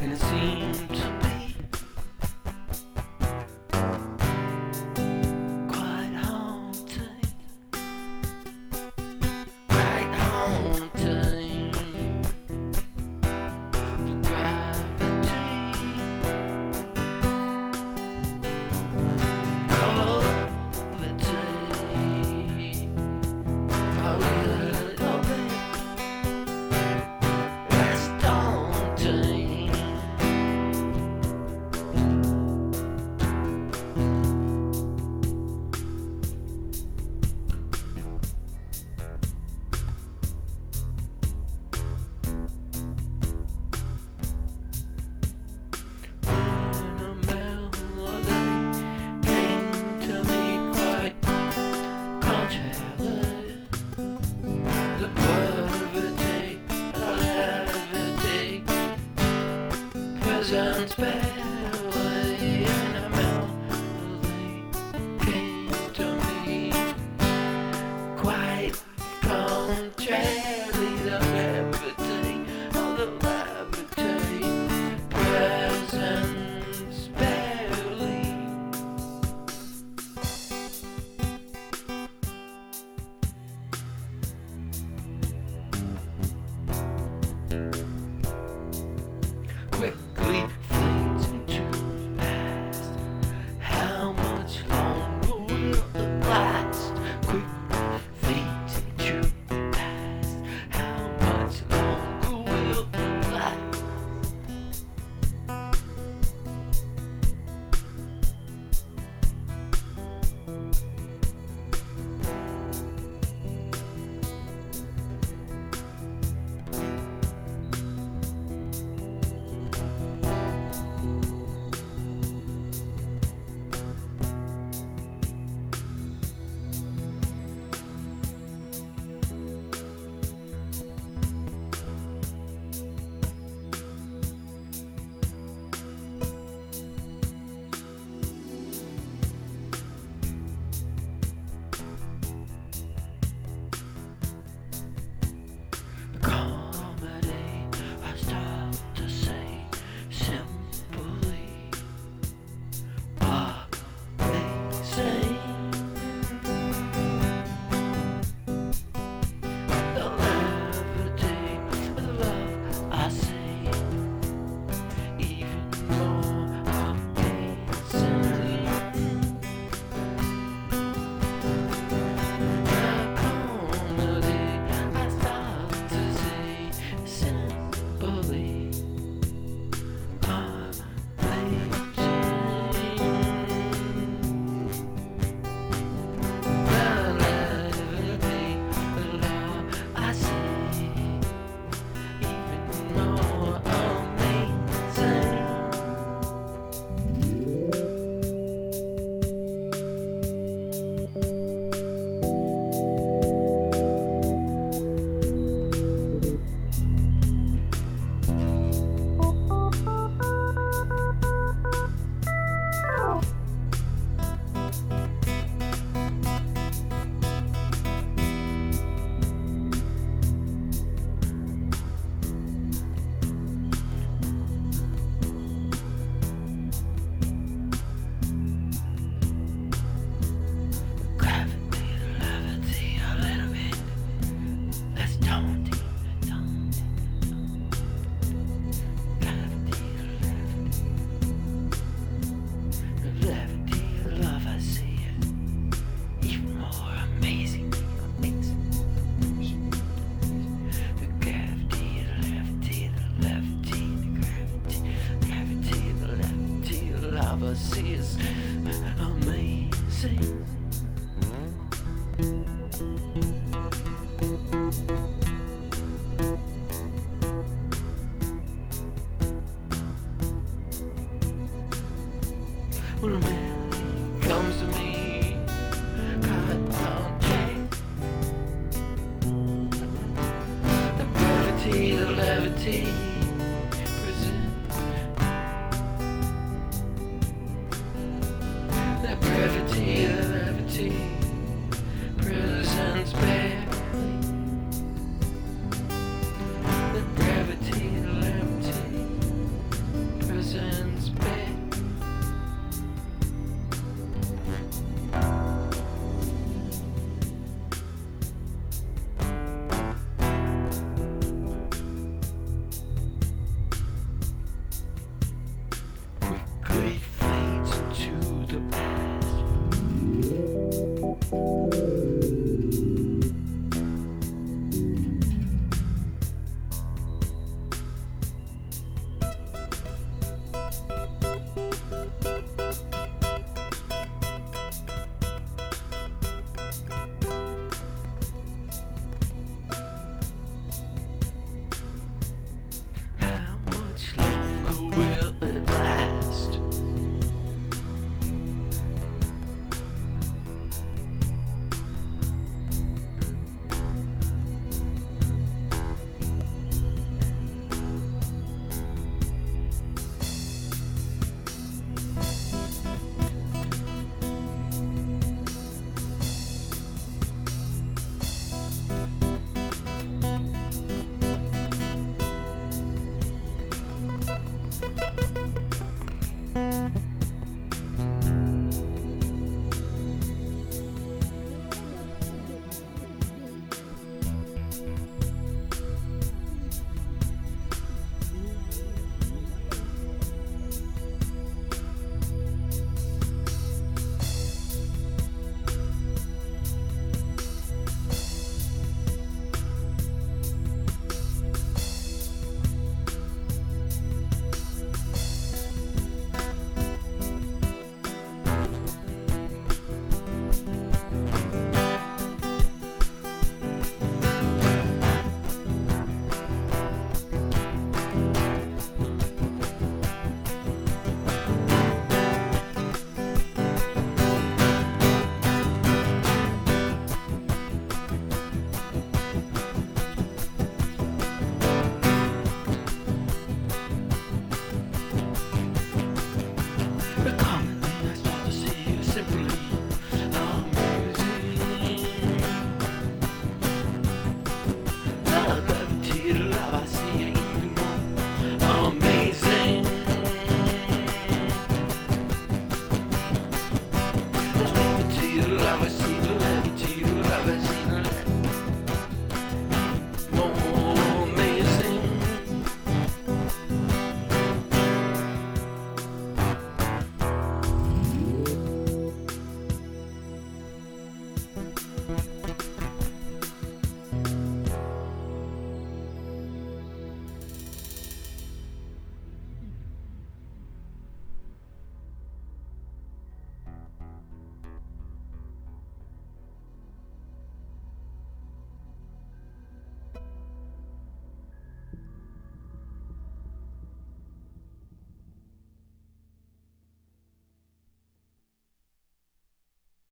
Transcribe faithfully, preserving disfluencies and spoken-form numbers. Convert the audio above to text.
and it seemed to be quite haunting, quite haunting. The gravity, gravity, a little bit less daunting. When a melody came to me quite contrary, the gravity, the levity, presence barely, and a melody came to me quite contrary, the levity, oh the levity, presence barely. Quickly fleets into the past. How much longer will it last? Quick fleets into the past. How much longer will it last? Comedy, I start to say simply amazing. The levity of the love I see, even more amazing. The comedy I start to say simply is amazing. When a man comes to me, cut down chain, the brevity, the levity, present. The brevity, the levity, presents barely. The brevity, the levity, will it last?